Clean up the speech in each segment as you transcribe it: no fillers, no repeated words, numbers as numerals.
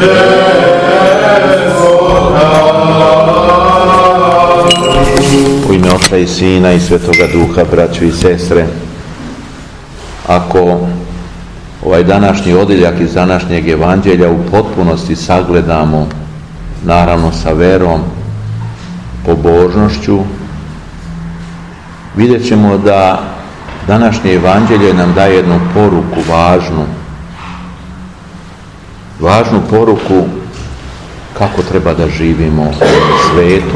U ime Oca i Sina i Svetoga Duha, braćo i sestre, ako ovaj današnji odjeljak iz današnjeg evanđelja u potpunosti sagledamo, naravno sa verom, pobožnošću, vidjet ćemo da današnje evanđelje nam daje jednu poruku važnu poruku kako treba da živimo u svijetu,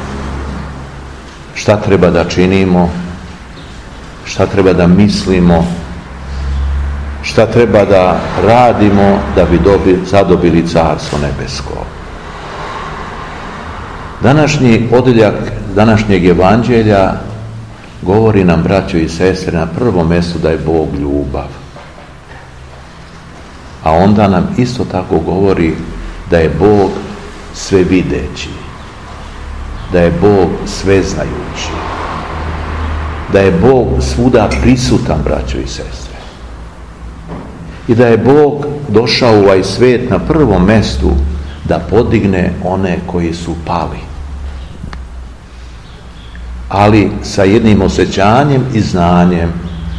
šta treba da činimo, šta treba da mislimo, šta treba da radimo da bi zadobili Carstvo nebesko. Današnji odjeljak današnjeg evanđelja govori nam, braćo i sestre, na prvom mjestu da je Bog ljubav. A onda nam isto tako govori da je Bog svevideći, da je Bog sveznajući, da je Bog svuda prisutan, braćo i sestre. I da je Bog došao u ovaj svijet na prvom mjestu da podigne one koji su pali. Ali sa jednim osjećanjem i znanjem,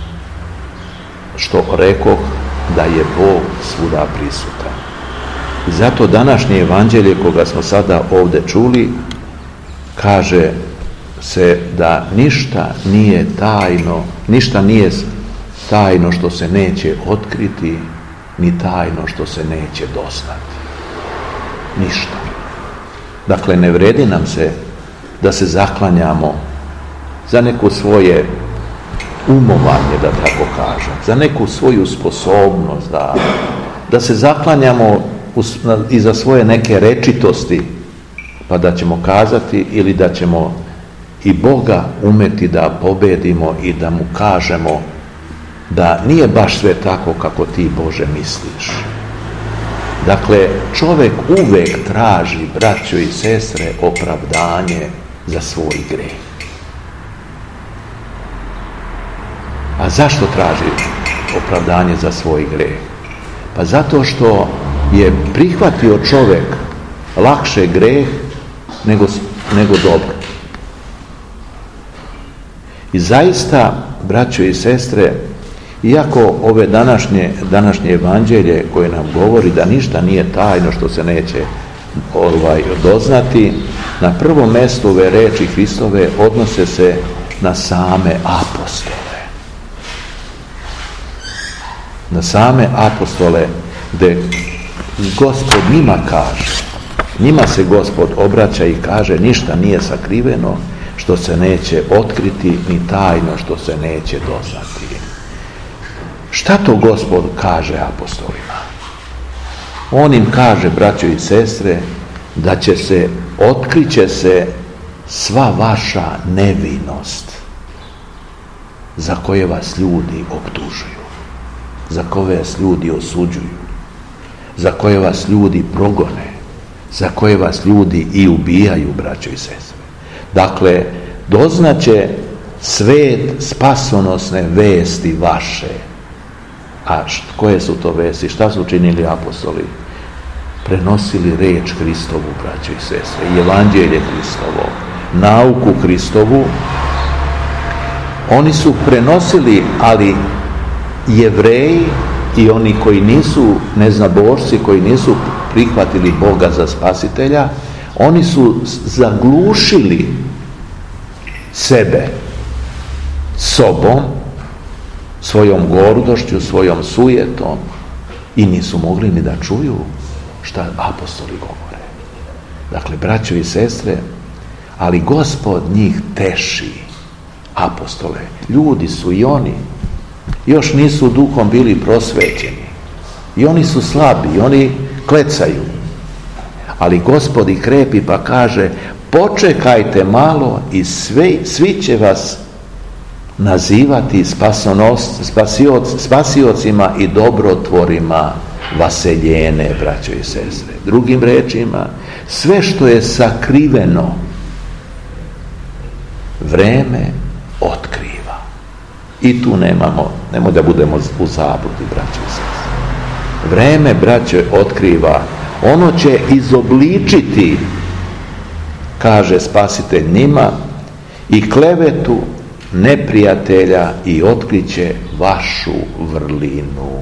što rekoh, da je Bog svuda prisutan. I zato današnje evanđelje koga smo sada ovdje čuli, kaže se da ništa nije tajno što se neće otkriti, ni tajno što se neće doznati. Ništa. Dakle, ne vredi nam se da se zaklanjamo za neko svoje umovanje, da tako kažem, za neku svoju sposobnost, da se zaklanjamo i za svoje neke rečitosti, pa da ćemo kazati ili da ćemo i Boga umeti da pobedimo i da mu kažemo da nije baš sve tako kako ti, Bože, misliš. Dakle, čovjek uvijek traži, braćo i sestre, opravdanje za svoj grijeh. A zašto traži opravdanje za svoj grijeh? Pa zato što je prihvatio čovjek lakše grijeh nego dobro. I zaista, braćo i sestre, iako ove današnje evanđelje koje nam govori da ništa nije tajno što se neće doznati, na prvom mjestu ove reči Hristove odnose se na same apostole. Na same apostole, gdje Gospod njima kaže, njima se Gospod obraća i kaže ništa nije sakriveno što se neće otkriti, ni tajno što se neće doznati. Šta to Gospod kaže apostolima? On im kaže, braćo i sestre, da otkriće se sva vaša nevinost za koje vas ljudi optužuju, za koje vas ljudi osuđuju, za koje vas ljudi progone, za koje vas ljudi i ubijaju, braćo i sestre. Dakle, doznaće svet spasonosne vesti vaše. A koje su to vesti? Šta su činili apostoli? Prenosili reč Hristovu, braćo i sestre, i evanđelje Hristovo, nauku Hristovu. Oni su prenosili, ali Jevreji i oni koji nisu neznabošci, koji nisu prihvatili Boga za spasitelja, oni su zaglušili sebe sobom, svojom gordošću, svojom sujetom i nisu mogli ni da čuju šta apostoli govore. Dakle, braćo i sestre, ali Gospod njih teši, apostole. Ljudi su i oni, još nisu duhom bili prosvećeni. I oni su slabi, i oni klecaju. Ali Gospod ih krepi pa kaže, počekajte malo i svi će vas nazivati spasiocima i dobrotvorima vaseljene, braćo i sestre. Drugim rečima, sve što je sakriveno, vreme otkriva. I tu nemoj da budemo u zabludi, braćo i sestre. Vreme, braćo, otkriva, Ono će izobličiti, kaže Spasitelj njima, i klevetu neprijatelja i otkriće vašu vrlinu.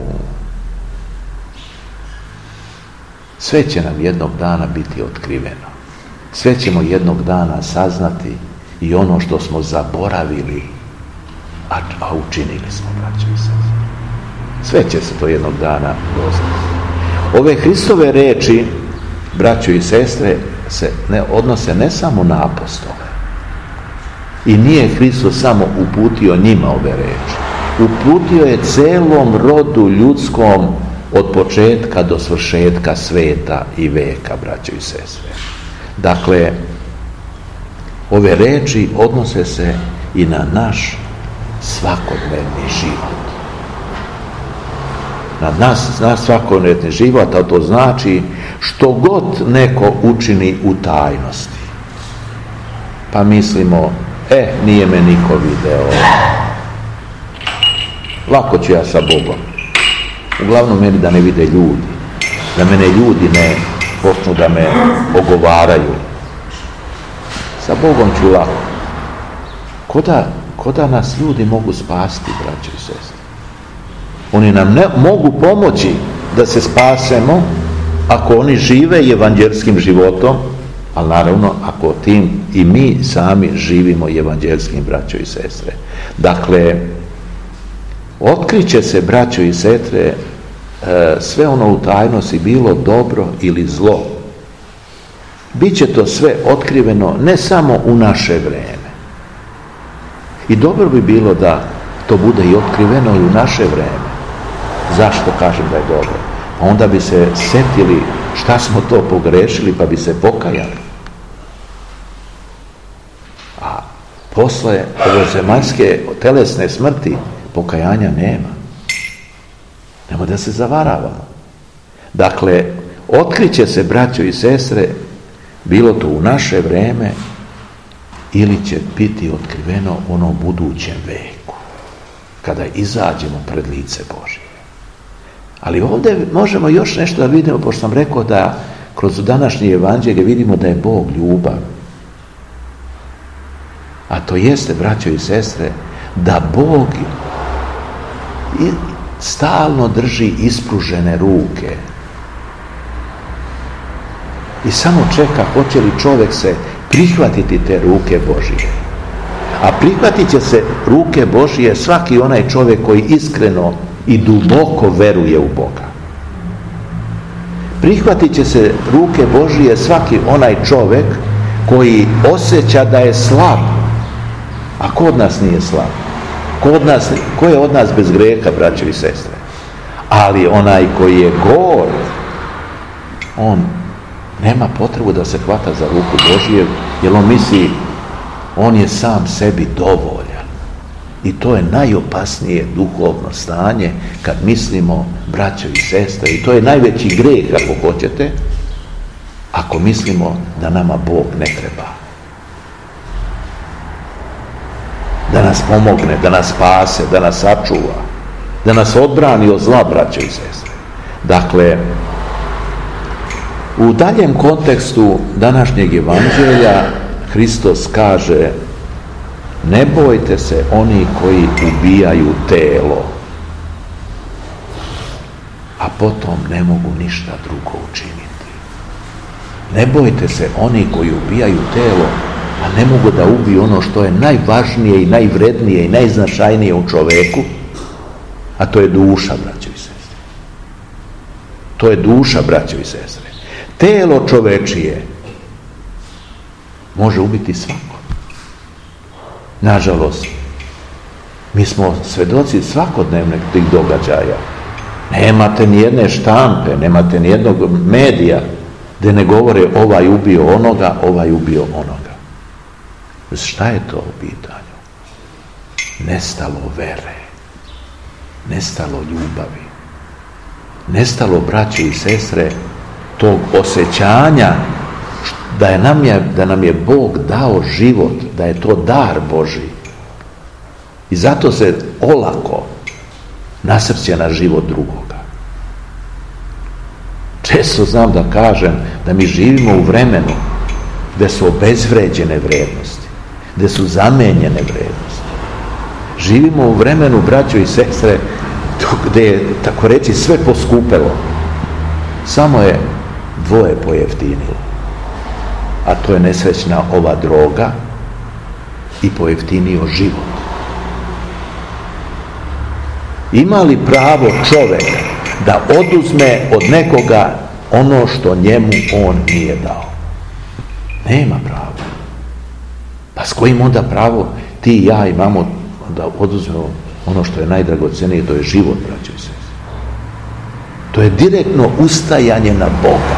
Sve će nam jednog dana biti otkriveno. Sve ćemo jednog dana saznati i ono što smo zaboravili, a učinili smo, braćo i sestre. Sve će se to jednog dana doznati. Ove Hristove riječi, braćo i sestre, se ne odnose ne samo na apostole. I nije Hristos samo uputio njima ove riječi. Uputio je celom rodu ljudskom od početka do svršetka sveta i veka, braćo i sestre. Dakle, ove riječi odnose se i na naš svakodnevni život. Na naš svakodnevni život, a to znači što god neko učini u tajnosti. Pa mislimo, nije me niko video. Lako ću ja sa Bogom. Uglavnom meni da ne vide ljudi. Da mene ljudi ne počnu da me ogovaraju. Sa Bogom ću lako. Ko da nas ljudi mogu spasiti, braćo i sestre? Oni nam ne mogu pomoći da se spasemo ako oni žive evanđelskim životom, ali naravno ako tim i mi sami živimo evanđelskim, braćo i sestre. Dakle, otkriće se, braćo i sestre, sve ono u tajnosti, bilo dobro ili zlo. Biće to sve otkriveno ne samo u naše vreme. I dobro bi bilo da to bude i otkriveno i u naše vreme. Zašto kažem da je dobro? Pa onda bi se setili šta smo to pogrešili, pa bi se pokajali. A posle ovozemaljske telesne smrti pokajanja nema. Nemo da se zavaravamo. Dakle, otkriće se, braćo i sestre, bilo to u naše vreme ili će biti otkriveno u onom budućem veku, kada izađemo pred lice Božje. Ali ovdje možemo još nešto da vidimo, pošto sam rekao da kroz današnje evanđelje vidimo da je Bog ljubav. A to jeste, braćo i sestre, da Bog stalno drži ispružene ruke i samo čeka hoće li čovjek se prihvatiti te ruke Božije. A prihvatit će se ruke Božije svaki onaj čovjek koji iskreno i duboko veruje u Boga. Prihvatit će se ruke Božije svaki onaj čovjek koji osjeća da je slab. A ko od nas nije slab? Ko je od nas bez grijeha, braćo i sestre? Ali onaj koji je gor, on nema potrebu da se hvata za ruku Božije, jer on misli, on je sam sebi dovoljan. I to je najopasnije duhovno stanje kad mislimo, braćo i sestre, i to je najveći grijeh, ako hoćete, ako mislimo da nama Bog ne treba. Da nas pomogne, da nas spase, da nas sačuva, da nas odbrani od zla, braćo i sestre. Dakle, u daljem kontekstu današnjeg evanđelja Hristos kaže: ne bojte se oni koji ubijaju telo, a potom ne mogu ništa drugo učiniti. Ne bojte se oni koji ubijaju telo, a ne mogu da ubiju ono što je najvažnije i najvrednije i najznačajnije u čoveku, a to je duša, braćo i sestre. To je duša, braćo i sestre. Telo čovečije može ubiti svako. Nažalost, mi smo svedoci svakodnevnih tih događaja. Nemate ni jedne štampe, nemate ni jednog medija gdje ne govore ovaj ubio onoga, ovaj ubio onoga. Šta je to u pitanju? Nestalo vere, nestalo ljubavi, nestalo, braće i sestre, tog osjećanja da nam je Bog dao život, da je to dar Božji. I zato se olako nasrće na život drugoga. Često znam da kažem da mi živimo u vremenu gdje su obezvređene vrijednosti, gdje su zamenjene vrijednosti. Živimo u vremenu, braćo i sestre, gdje je, tako reći, sve poskupelo. Samo je dvoje pojeftinilo. A to je nesrećna ova droga i pojeftinio život. Ima li pravo čovjek da oduzme od nekoga ono što njemu on nije dao? Nema pravo. Pa s kojim onda pravo ti i ja imamo da oduzmemo ono što je najdragocenije, to je život, braćo i sestre. To je direktno ustajanje na Boga.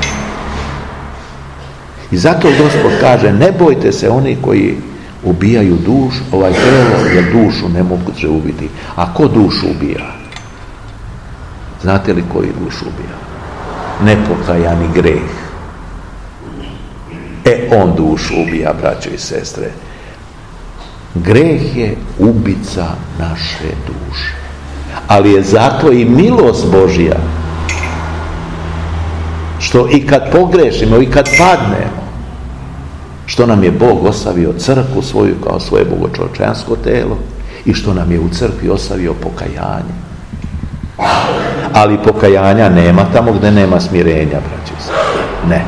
I zato Gospod kaže, ne bojte se oni koji ubijaju dušu, telo, jer dušu ne moguće ubiti. A ko dušu ubija? Znate li koji dušu ubija? Nepokajani greh. On dušu ubija, braćo i sestre. Greh je ubica naše duše. Ali je zato i milost Božja, što i kad pogrešimo i kad padnemo, što nam je Bog ostavio crkvu svoju kao svoje bogočovječansko telo i što nam je u crkvi ostavio pokajanje. Ali pokajanja nema tamo gdje nema smirenja, braćo i sestre. Ne.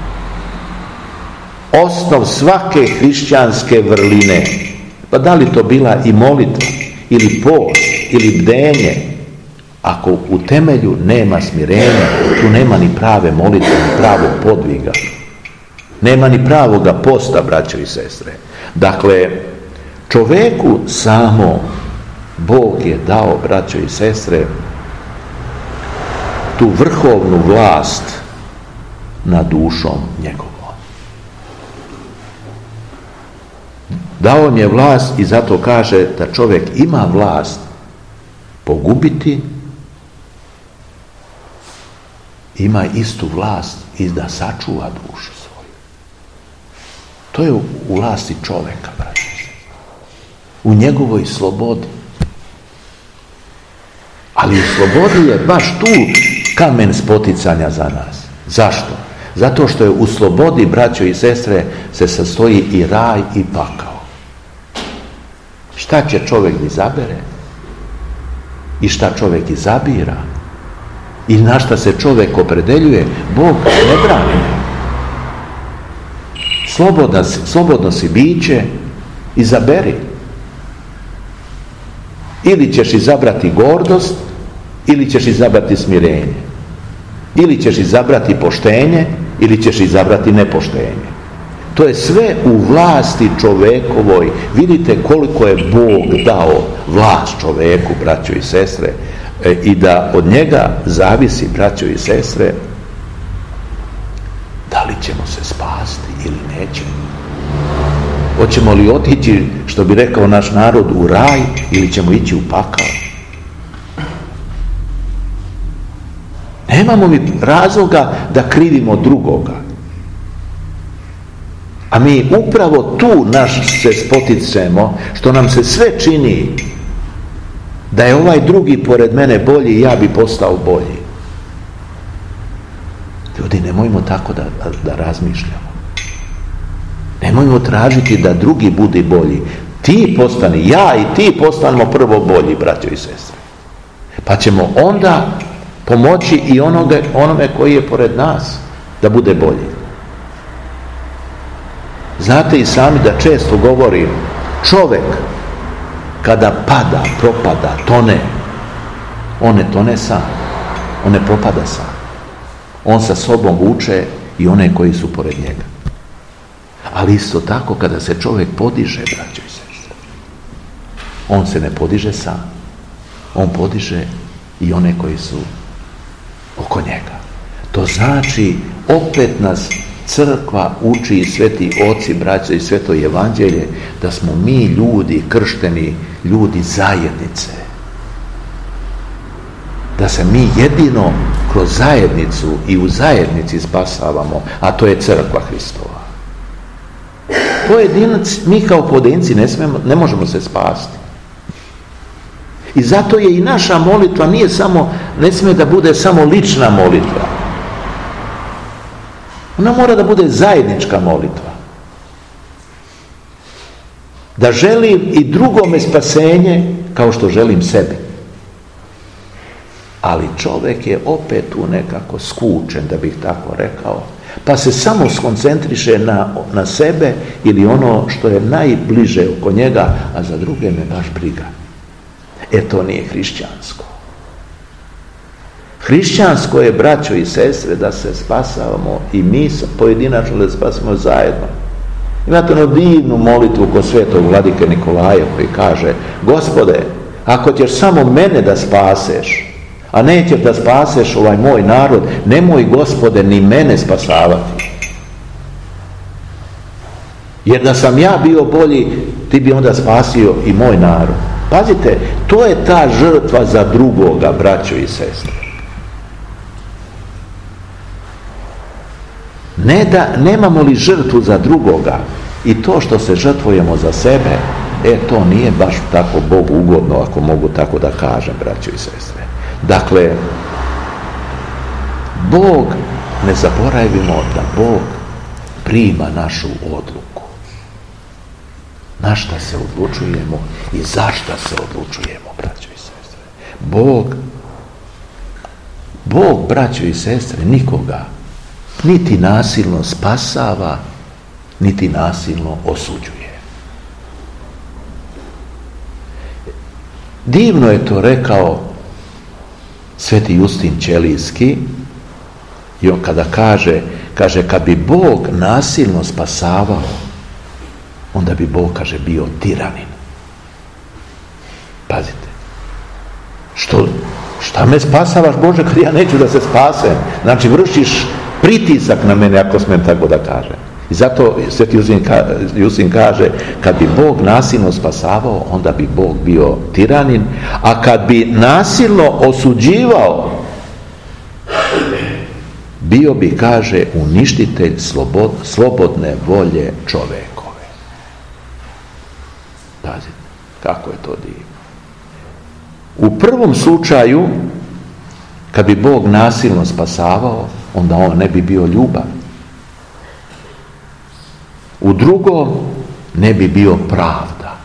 Osnov svake hrišćanske vrline, pa da li to bila i molitva, ili post, ili bdenje, ako u temelju nema smirenja, tu nema ni prave molitve, ni pravog podviga. Nema ni pravoga posta, braćo i sestre. Dakle, čovjeku samo Bog je dao, braćo i sestre, tu vrhovnu vlast nad dušom njegovom. Dao im je vlast i zato kaže da čovjek ima vlast pogubiti, ima istu vlast i da sačuva dušu svoju. To je u vlasti čovjeka, braći. U njegovoj slobodi. Ali u slobodi je baš tu kamen spoticanja za nas. Zašto? Zato što je u slobodi, braćo i sestre, se sastoji i raj i pakao. Šta će čovjek izabere? I šta čovjek izabira? I na šta se čovjek opredeljuje? Bog ne brani. Slobodno si biće, izaberi. Ili ćeš izabrati gordost, ili ćeš izabrati smirenje. Ili ćeš izabrati poštenje, ili ćeš izabrati nepoštenje. To je sve u vlasti čovekovoj. Vidite koliko je Bog dao vlast čoveku, braćo i sestre, i da od njega zavisi, braćo i sestre, da li ćemo se spasti ili nećemo. Hoćemo li otići, što bi rekao naš narod, u raj ili ćemo ići u pakao? Nemamo mi razloga da krivimo drugoga. A mi upravo tu naš se spoticemo, što nam se sve čini da je ovaj drugi pored mene bolji i ja bi postao bolji. Ljudi, nemojmo tako da razmišljamo. Nemojmo tražiti da drugi bude bolji. Ti postani, ja i ti postanemo prvo bolji, braćo i sestre. Pa ćemo onda pomoći i onome koji je pored nas da bude bolji. Znate i sami da često govorim, čovjek kada pada, propada, tone, on ne tone sam, on ne propada sam. On sa sobom vuče i one koji su pored njega. Ali isto tako kada se čovjek podiže, braćo i sestre, on se ne podiže sam, on podiže i one koji su oko njega. To znači, opet nas crkva uči, sveti oci, braćo i sveto evanđelje, da smo mi ljudi kršteni, ljudi zajednice. Da se mi jedino kroz zajednicu i u zajednici spasavamo, a to je crkva Hristova. Pojedinac, mi kao pojedinci ne možemo se spasti. I zato je i naša molitva ne smije da bude samo lična molitva. Ona mora da bude zajednička molitva. Da želim i drugome spasenje kao što želim sebi. Ali čovjek je opet tu nekako skučen, da bih tako rekao, pa se samo skoncentriše na sebe ili ono što je najbliže oko njega, a za druge me baš briga. To nije hrišćansko. Hrišćansko je, braćo i sestre, da se spasavamo i mi pojedinačno da spasimo zajedno. Imate ono divnu molitvu kod svetog vladike Nikolaja koji kaže: Gospode, ako ćeš samo mene da spaseš, a nećeš da spaseš ovaj moj narod, nemoj, Gospode, ni mene spasavati. Jer da sam ja bio bolji, ti bi onda spasio i moj narod. Pazite, to je ta žrtva za drugoga, braćo i sestre. Ne da nemamo li žrtvu za drugoga i to što se žrtvujemo za sebe, to nije baš tako Bogu ugodno, ako mogu tako da kažem, braćo i sestre. Dakle, Bog, ne zaboravimo da Bog prima našu odluku. Na šta se odlučujemo i za šta se odlučujemo, braćo i sestre. Bog, braćo i sestre, nikoga niti nasilno spasava, niti nasilno osuđuje. Divno je to rekao Sveti Justin Ćelijski, i on kada kaže, kad bi Bog nasilno spasavao, onda bi Bog, kaže, bio tiranin. Pazite. Šta me spasavaš, Bože, kad ja neću da se spasem? Znači, vršiš pritisak na mene, ako smijem tako da kažem. I zato Sveti Justin kaže, kad bi Bog nasilno spasavao, onda bi Bog bio tiranin, a kad bi nasilno osuđivao, bio bi, kaže, uništitelj slobodne volje čovekove. Pazite, kako je to divno. U prvom slučaju, kad bi Bog nasilno spasavao, onda on ne bi bio ljubav. U drugom, ne bi bio pravda.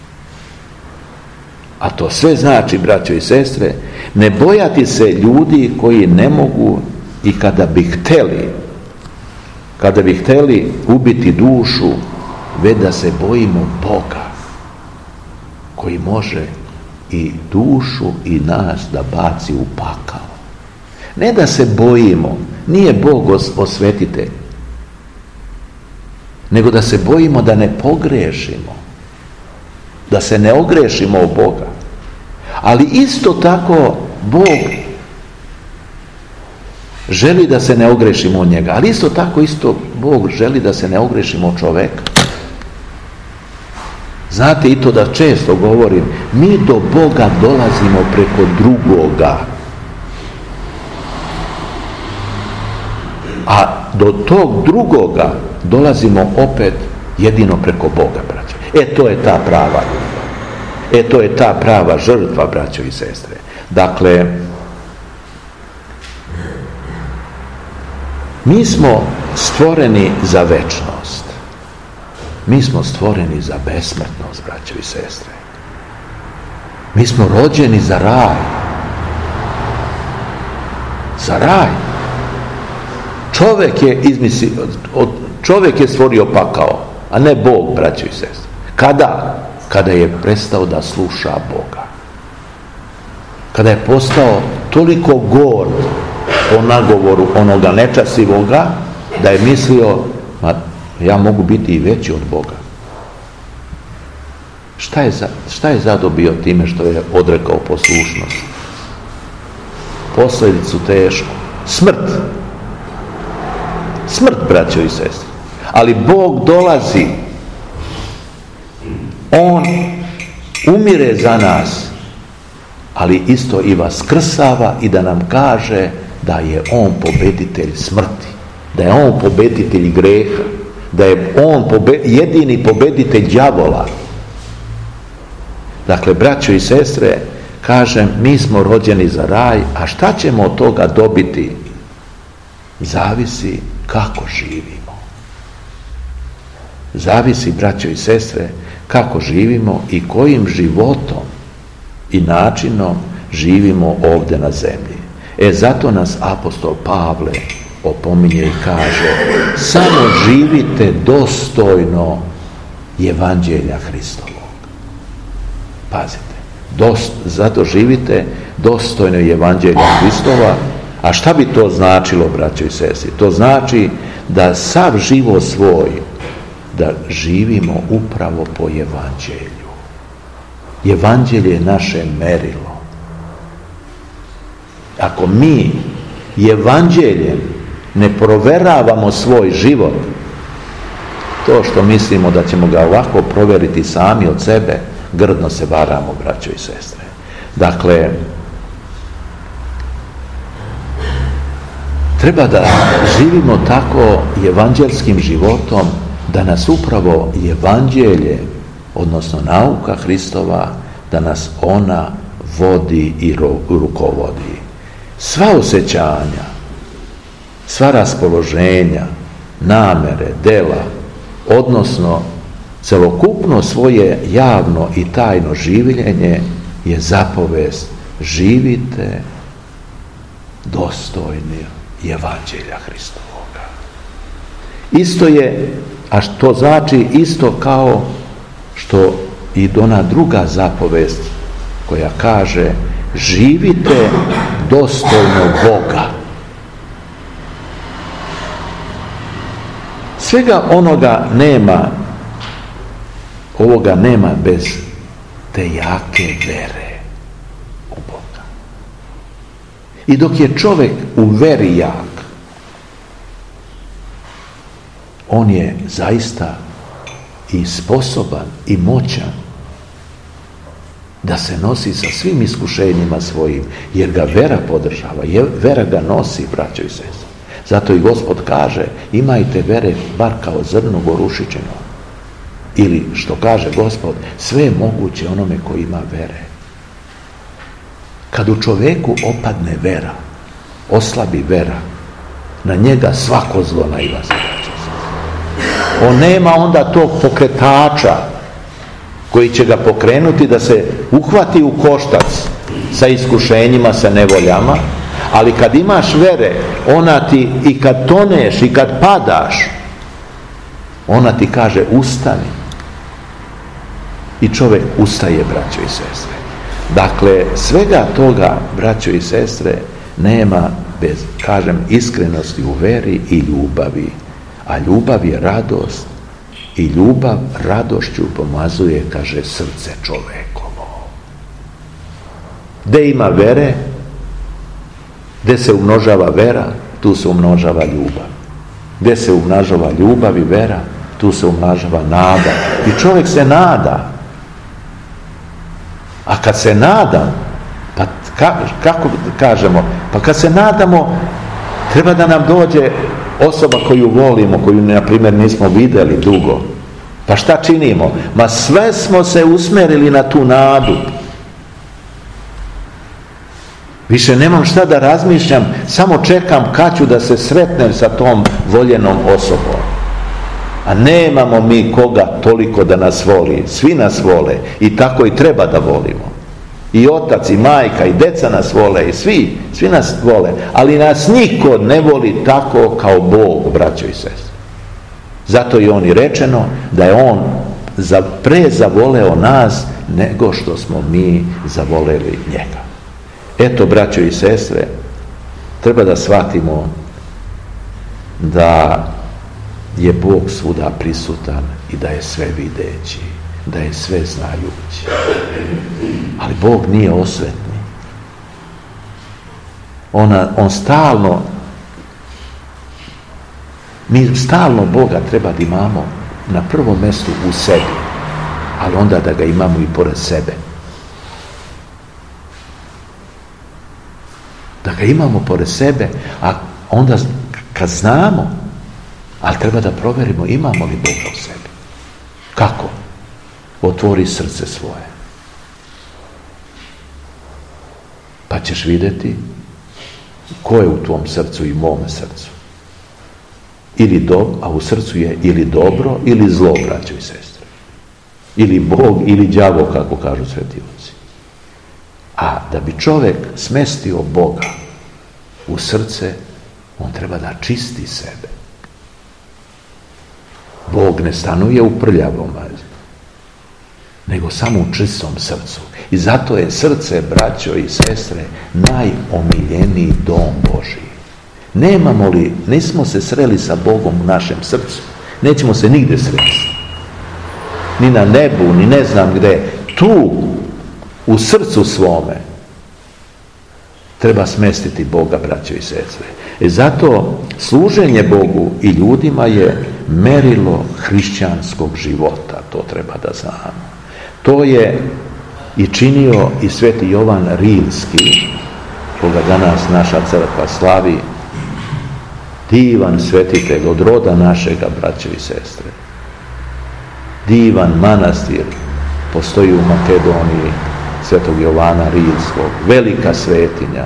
A to sve znači, braćo i sestre, ne bojati se ljudi koji ne mogu i kada bi hteli ubiti dušu, već da se bojimo Boga koji može i dušu i nas da baci u pakao. Ne da se bojimo, nije Bog osvetitelj, nego da se bojimo da ne pogrešimo, da se ne ogrešimo o Boga. Ali isto tako Bog želi da se ne ogrešimo od njega, ali isto tako Bog želi da se ne ogrešimo od čoveka. Znate i to da često govorim, mi do Boga dolazimo preko drugoga, a do tog drugoga dolazimo opet jedino preko Boga, braćo. To je ta prava ljubav. To je ta prava žrtva, braćo i sestre. Dakle, mi smo stvoreni za večnost. Mi smo stvoreni za besmrtnost, braćo i sestre. Mi smo rođeni za raj. Za raj. Čovjek je stvorio pakao, a ne Bog, braćo i sestre. Kada? Kada je prestao da sluša Boga. Kada je postao toliko gord po nagovoru onoga nečasivoga, da je mislio, ja mogu biti i veći od Boga. Šta je zadobio time što je odrekao poslušnost? Posljedicu tešku. Smrt, braćo i sestre. Ali Bog dolazi. On umire za nas, ali isto i vaskrsava i da nam kaže da je on pobeditelj smrti, da je on pobeditelj greha, da je on jedini pobeditelj đavola. Dakle, braćo i sestre, kažem, mi smo rođeni za raj, a šta ćemo od toga dobiti? zavisi kako živimo. Zavisi, braćo i sestre, kako živimo i kojim životom i načinom živimo ovdje na zemlji. Zato nas apostol Pavle opominje i kaže: samo živite dostojno Evanđelja Hristovog. Pazite, zato živite dostojno Evanđelja Hristova. A šta bi to značilo, braćo i sestri? To znači da sav život svoj da živimo upravo po Evanđelju. Evanđelje je naše merilo. Ako mi Evanđeljem ne proveravamo svoj život, to što mislimo da ćemo ga ovako provjeriti sami od sebe, grdno se varamo, braćo i sestre. Dakle, treba da živimo tako evanđelskim životom da nas upravo Evanđelje, odnosno nauka Hristova, da nas ona vodi i rukovodi. Sva osjećanja, sva raspoloženja, namere, dela, odnosno celokupno svoje javno i tajno življenje je zapovest: živite dostojni Evanđelja Hristovoga. Isto je, a što znači isto kao što i ona druga zapovest koja kaže: živite dostojno Boga. Svega onoga nema, ovoga nema bez te jake vere u Boga. I dok je čovjek u veri jak, on je zaista i sposoban i moćan da se nosi sa svim iskušenjima svojim, jer ga vera podržava, vera ga nosi, braćo i sestre. Zato i Gospod kaže: imajte vere bar kao zrno gorušičino. Ili što kaže Gospod: sve je moguće onome koji ima vere. Kad u čovjeku opadne vera, oslabi vera, na njega svako zlo nailazi. On nema onda tog pokretača koji će ga pokrenuti da se uhvati u koštac sa iskušenjima, sa nevoljama. Ali kad imaš vere, ona ti, i kad toneš i kad padaš, ona ti kaže: ustani. I čovjek ustaje, braćo i sestre. Dakle, svega toga, braćo i sestre, nema bez, kažem, iskrenosti u veri i ljubavi. A ljubav je radost i ljubav radošću pomazuje, kaže, srce čovekovo. Gde ima vere, gde se umnožava vera, tu se umnožava ljubav. Gde se umnožava ljubav i vera, tu se umnožava nada. I čovjek se nada. A kad se nadam, pa kako kažemo, pa kad se nadamo, treba da nam dođe osoba koju volimo, koju, na primjer, nismo vidjeli dugo. Pa šta činimo? Ma sve smo se usmjerili na tu nadu. Više nemam šta da razmišljam, samo čekam kad ću da se sretnem sa tom voljenom osobom. A nemamo mi koga toliko da nas voli. Svi nas vole i tako i treba da volimo. I otac, i majka, i deca nas vole, i svi nas vole. Ali nas niko ne voli tako kao Bog, braćo i sestre. Zato je on i rečeno da je on pre zavoleo nas nego što smo mi zavoleli njega. Eto, braćo i sestre, treba da shvatimo da je Bog svuda prisutan i da je sve videći, da je sve znajući. Ali Bog nije osvetni. On stalno, mi stalno Boga treba da imamo na prvom mjestu u sebi, ali onda da ga imamo i pored sebe. Da ga imamo pored sebe, a onda kad znamo, ali treba da provjerimo imamo li Boga u sebi. Kako? Otvori srce svoje. Pa ćeš vidjeti ko je u tvom srcu i mome srcu. a u srcu je ili dobro ili zlo, braćo i sestre. Ili Bog ili đavo, kako kažu sveti oci. A da bi čovjek smestio Boga u srce, on treba da čisti sebe. Bog ne stanuje u prljavom, nego samo u čistom srcu. I zato je srce, braćo i sestre, najomiljeniji dom Božiji. Nismo se sreli sa Bogom u našem srcu, nećemo se nigde sresti. Ni na nebu, ni ne znam gde. Tu, u srcu svome, treba smestiti Boga, braćo i sestre. Zato služenje Bogu i ljudima je merilo hrišćanskog života, to treba da znamo. To je i činio i sveti Jovan Rilski, koga danas naša crkva slavi, divan svetitelj od roda našega, braćo i sestre. Divan manastir postoji u Makedoniji svetog Jovana Rilskog, velika svetinja.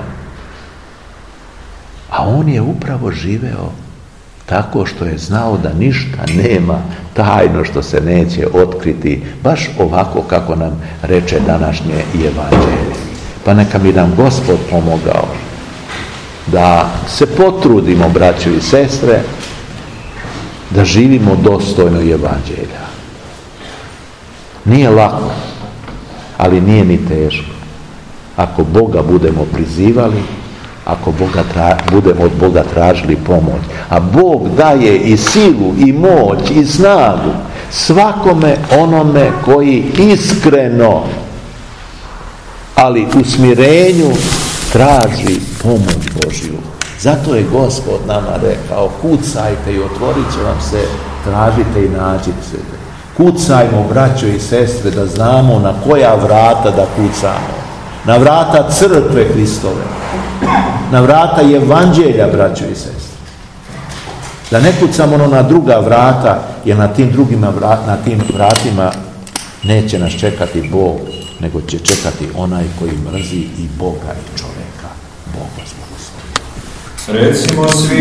A on je upravo živeo tako što je znao da ništa nema tajno što se neće otkriti, baš ovako kako nam reče današnje evanđelje. Pa neka mi nam Gospod pomogao da se potrudimo, braćo i sestre, da živimo dostojno evanđelja. Nije lako, ali nije ni teško. Ako Boga budemo prizivali, ako budemo od Boga tražili pomoć, a Bog daje i silu i moć i snagu svakome onome koji iskreno, ali u smirenju traži pomoć Božju. Zato je Gospod nama rekao: kucajte i otvorit će vam se, tražite i nađite. Kucajmo, braćo i sestre, da znamo na koja vrata da kucamo. Na vrata crkve Hristove, na vrata evanđelja, braćo i sestre. Da ne kucamo na druga vrata, jer na tim vratima neće nas čekati Bog, nego će čekati onaj koji mrzi i Boga i čovjeka. Bog vas blagoslovi. Recimo svi